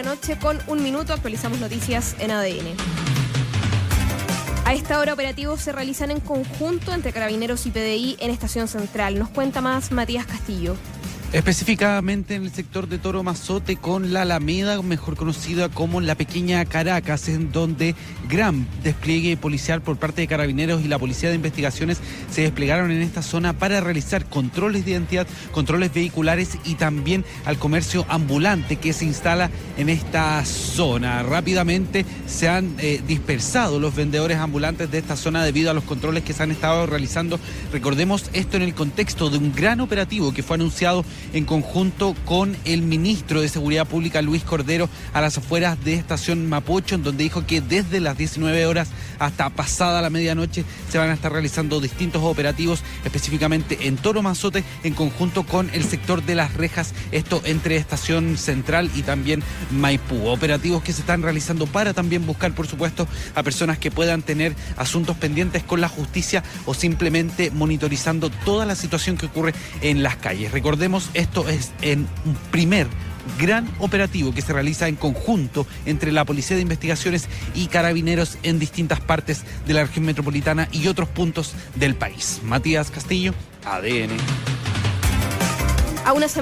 noche con 1 minuto. Actualizamos noticias en ADN. A esta hora operativos se realizan en conjunto entre Carabineros y PDI en Estación Central. Nos cuenta más Matías Castillo. Específicamente en el sector de Toro Mazote con la Alameda, mejor conocida como la Pequeña Caracas, en donde gran despliegue policial por parte de Carabineros y la Policía de Investigaciones se desplegaron en esta zona para realizar controles de identidad, controles vehiculares y también al comercio ambulante que se instala en esta zona. Rápidamente se han dispersado los vendedores ambulantes de esta zona debido a los controles que se han estado realizando. Recordemos esto en el contexto de un gran operativo que fue anunciado en conjunto con el ministro de Seguridad Pública, Luis Cordero, a las afueras de Estación Mapocho, en donde dijo que desde las 19 horas hasta pasada la medianoche se van a estar realizando distintos operativos, específicamente en Toro Mazote, en conjunto con el sector de Las Rejas, esto entre Estación Central y también Maipú. Operativos que se están realizando para también buscar, por supuesto, a personas que puedan tener asuntos pendientes con la justicia o simplemente monitorizando toda la situación que ocurre en las calles. Recordemos, esto es en un primer gran operativo que se realiza en conjunto entre la Policía de Investigaciones y Carabineros en distintas partes de la región metropolitana y otros puntos del país. Matías Castillo, ADN.